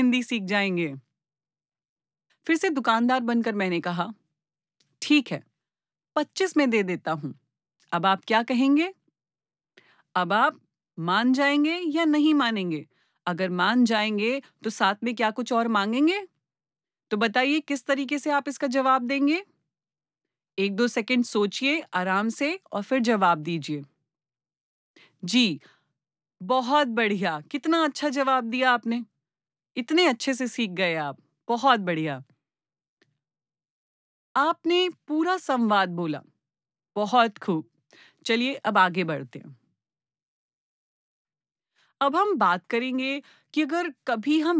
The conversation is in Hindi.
हिंदी सीख जाएँगे। फिर से दुकानदार बनकर मैंने कहा, ठीक है, 25 में दे देता हूँ। अब आप क्या कहेंगे? अब आप मान जाएँगे या नहीं मानेंगे? अगर मान जाएँगे तो साथ में क्या कुछ और माँगेंगे? तो बताइए किस तरीके से आप इसका जवाब देंगे? 1-2 सेकंड सोचिए आराम से और फिर जवाब दीजिए। जी, बहुत बढ़िया, कितना अच्छा जवाब दिया आपने। इतने अच्छे से सीख गए आप, बहुत बढ़िया। आपने पूरा संवाद बोला, बहुत खूब। चलिए अब आगे बढ़ते हैं। अब हम बात करेंगे कि अगर कभी हम